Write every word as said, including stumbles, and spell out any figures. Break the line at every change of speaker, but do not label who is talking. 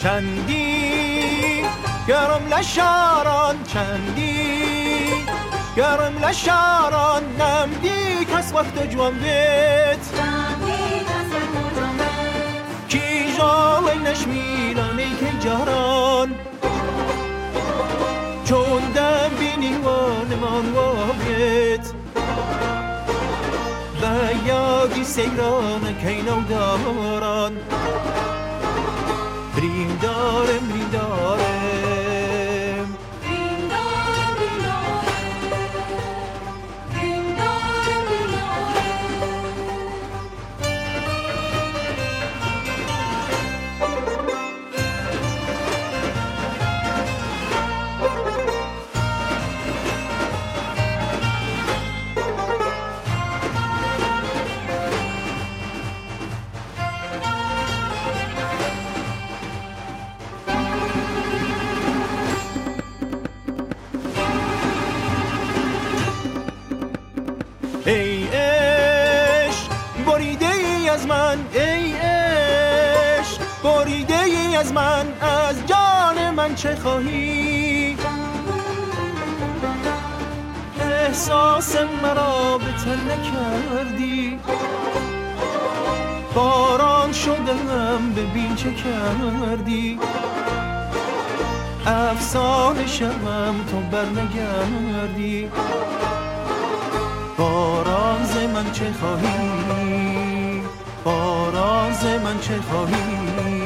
چندی گرم لشاران چندی گرم لشاران نمدی کس وقت جوان بیت کی جاوی نشمیران ای که جاران چون دم بینی وانمان و بیت و یادی سیران کینو داران بریم دارم بریم دارم ای عشق بریده ای از من ای عشق بریده ای از من از جان من چه خواهی احساس مرا به تن نکردی باران شدم ببین چه کردی افسانه شبم تو بر نگردی باران ز من چه خواهی باران ز من چه خواهی